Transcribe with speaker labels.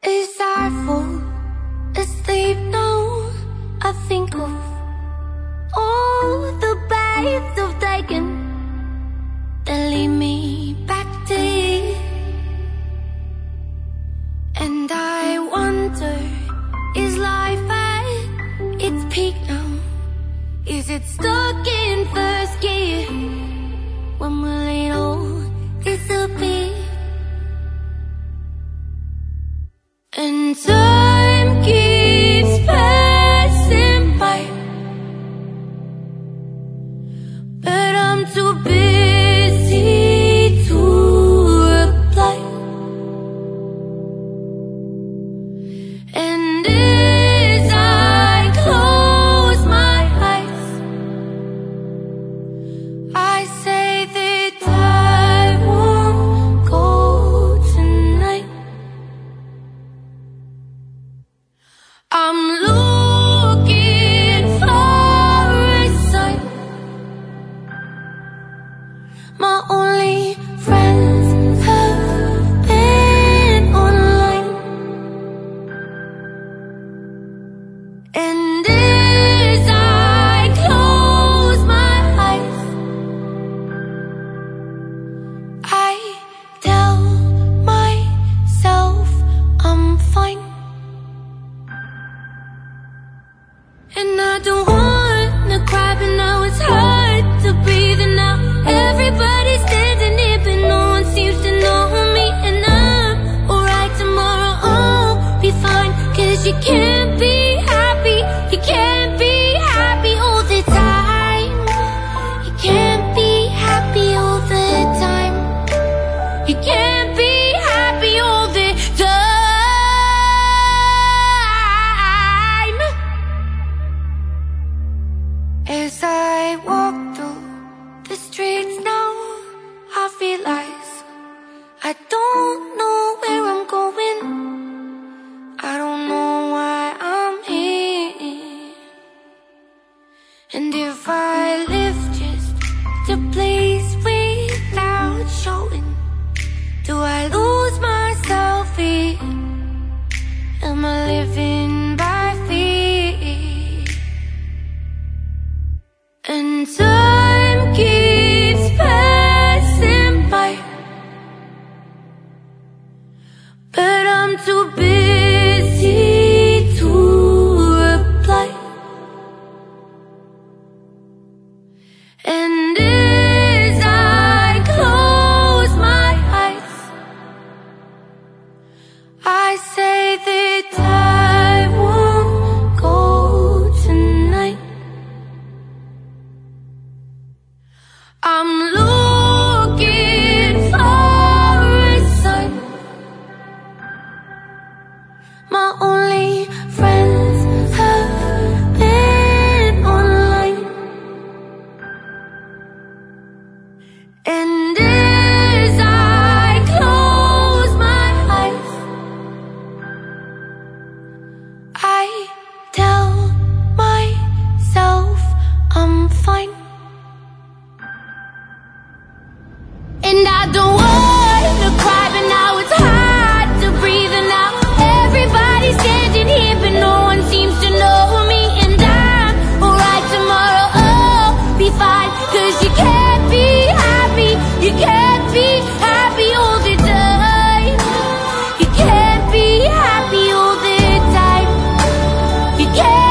Speaker 1: As I fall asleep now, I think of all the baths I've taken that lead me back to you. And I wonder, is life at its peak now? Is it stuck in first gear? When will it all disappear? And time keeps passing by, but I'm too busy to reply. And as I close my eyes, I say that I won't go tonight. I'm looking for a sign. My only friends have been online. And as I close my eyes, I tell myself I'm fine. And I don't wanna cry, but now it's hard to breathe. And now everybody's standing here, but no one seems to know me. And I'm alright tomorrow, I'll be fine. Cause you can't be happy, you can't be happy all the time. You can't be happy all the time. You can't be happy all the time. As I walk through the streets now, I realize I don't know where I'm going. I don't know why I'm here. And if I live just to please without showing, do I lose myself here? Am I living by fear? And time keeps passing by, but I'm too busy to reply. And as I close my eyes, I say that I won't go tonight. I'm looking for a sign. My only friends have been online. And as I close my eyes, I tell myself I'm fine. And I don't wanna cry, but now it's hard to breathe. And now everybody's standing here, but no one seems to know me. And I'm alright tomorrow, I'll be fine. Cause you can't be happy, you can't be happy all the time. You can't be happy all the time. You can't